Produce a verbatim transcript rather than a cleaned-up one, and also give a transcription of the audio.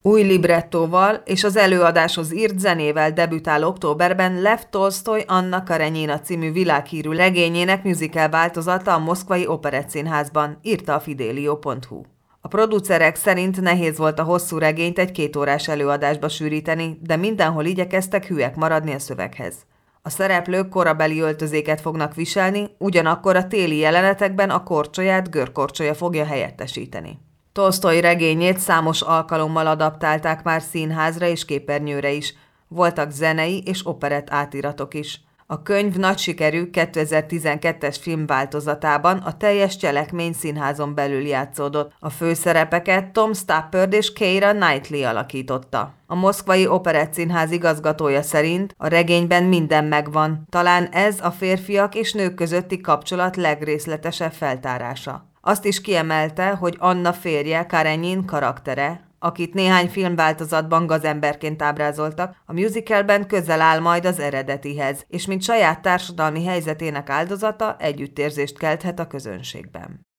Új librettóval és az előadáshoz írt zenével debütál októberben Lev Tolsztoj Anna Karenyina című világhírű regényének musical változata a Moszkvai Operettszínházban, írta a Fidelio pont hu. A producerek szerint nehéz volt a hosszú regényt egy kétórás előadásba sűríteni, de mindenhol igyekeztek hűek maradni a szöveghez. A szereplők korabeli öltözéket fognak viselni, ugyanakkor a téli jelenetekben a korcsolyát görkorcsolya fogja helyettesíteni. Tolsztoj regényét számos alkalommal adaptálták már színházra és képernyőre is, voltak zenei és operett átiratok is. A könyv nagy sikerű kétezer-tizenkettes filmváltozatában a teljes cselekmény színházon belül játszódott. A főszerepeket Tom Stoppard és Keira Knightley alakította. A Moszkvai Operettszínház igazgatója szerint a regényben minden megvan, talán ez a férfiak és nők közötti kapcsolat legrészletesebb feltárása. Azt is kiemelte, hogy Anna férje Karenyin karaktere, akit néhány filmváltozatban gazemberként ábrázoltak, a musicalben közel áll majd az eredetihez, és mint saját társadalmi helyzetének áldozata együttérzést kelthet a közönségben.